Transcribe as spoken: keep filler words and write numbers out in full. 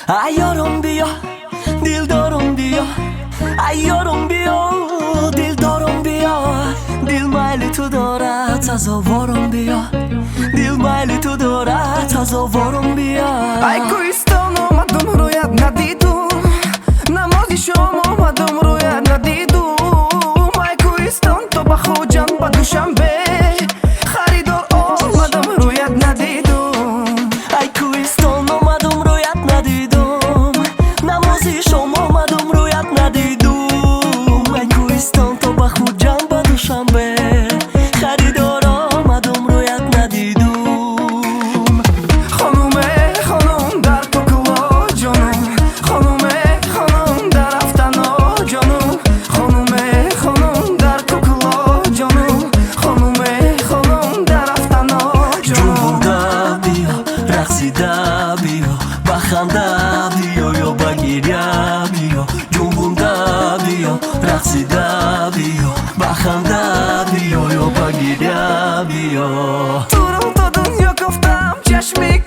عیارم بیا دلدارم بیا عیارم بیا دلدارم بیا دل میل تو داره تزاورم بیا دل میل تو داره تزاورم بیا ای کوهستان اومدم رویت ندیدم نمازی شام اومدم رویت ندیدم ای کوهستان تو به خوجان به دوشنبه خریدار اومدم رویت ندیدم ای کوهستان اومدم رویت ندیدم نمازی شام اومدم رویت ندیدم ای کوهستان تو به خوجان به دوشنبه خریدار اومدم رویت ندیدم بخنده بیا یا بگیره بیا جنبونده بیا رقصیده بیا بخنده بیا یا بگیره بیا تو رو تا دنیا گفتم چشمی